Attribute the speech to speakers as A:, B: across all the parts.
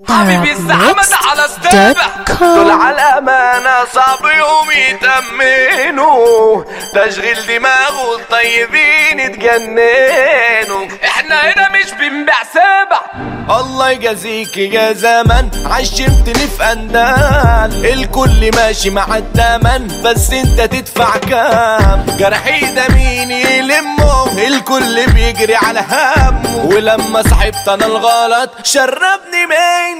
A: حبيبي الزحمة على استابع دول على الأمانة صعب يوم يتأمنوا تشغيل دماغ والطيبين اتجننوا احنا هنا مش بنبيع سابع. الله يجازيك يا زمن عشمتني في أندال الكل ماشي مع التمن بس انت تدفع كام جرحي ده مين يلمه الكل بيجري على همه ولما صاحبت انا الغلط شربني من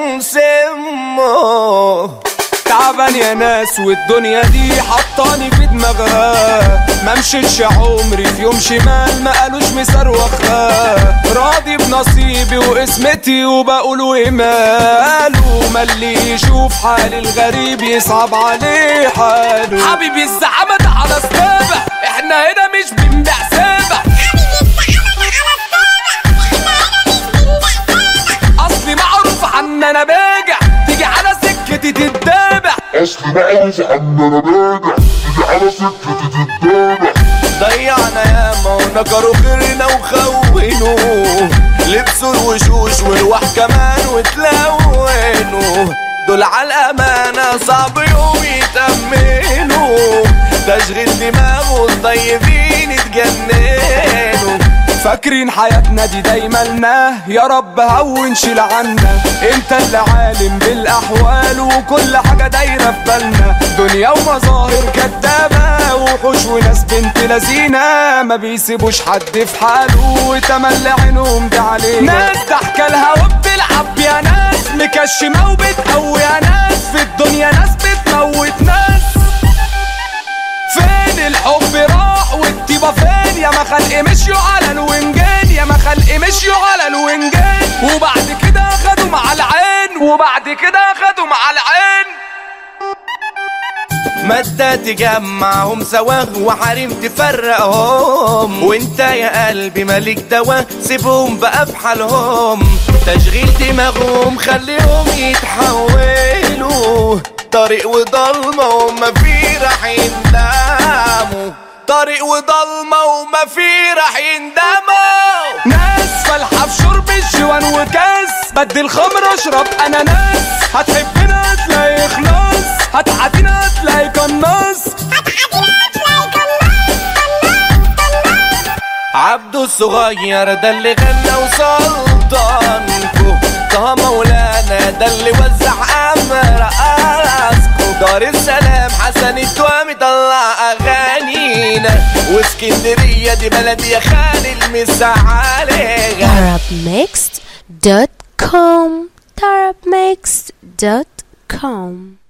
A: سمه تعبان يا ناس والدنيا دي حطاني في دماغها ما مشيتش عمري في يوم شمال ما قالوش مسروخها راضي بنصيبي وقسمتي وبقول وماله ما اللي يشوف حالي الغريب يصعب عليه حاله. حبيبي الزحمة على استابع احنا هنا مش بنبيع سابع اصلي معروف عن انا باجع تيجي على سكتي تتابع
B: اصلي معروف عن انا باجع تيجي على سكتي تتابع
A: ضيعنا ياما ونكروا خيرنا وخونوا لبسوا الوشوش والواح كمان وتلونوا دول على الأمانة صعب يوم يتأمنوا تشغيل دماغ والطيبين اتجننوا فاكرين حياتنا دي دايما لنا يا رب هون شيل عنا انت اللي عالم بالاحوال وكل حاجه دايره في بالنا دنيا ومظاهر كدابه وحوش وناس بنت لذينه ما بيسيبوش حد في حاله وتملي عينهم دي علينا ناس ضحكه الهوا بتلعب يا ناس مكشمه وبتقوي يا ناس في الدنيا ناس بتموت ناس فين الحب راح والطيبة فين يا ما خلق مشيوا على الونجان يا ما خلق مشيوا على الونجان وبعد كده خدوا مع العين مادة تجمعهم سوا وحريم تفرقهم وانت يا قلبي مالك دوا سيبهم بقى في حالهم تشغيل دماغهم خليهم يتحولوا طريق وضلمة وما في راح يندموا طريق وضلمة وما في راح يندموا ناس فالحة في شرب الجوان وكاس بدل خمر اشرب اناناس هتحبنا هتلاقي اخلاص هتعدينا هتلاقي قناص عبده الصغير ده اللي غنى وسلطانكو طه مولانا ده اللي وزع امر اسكو دار السلام حسن التوامي طلع اغانينا واسكندريه دي بلدي يا خالي المسا عليها
C: Tarabmixed.com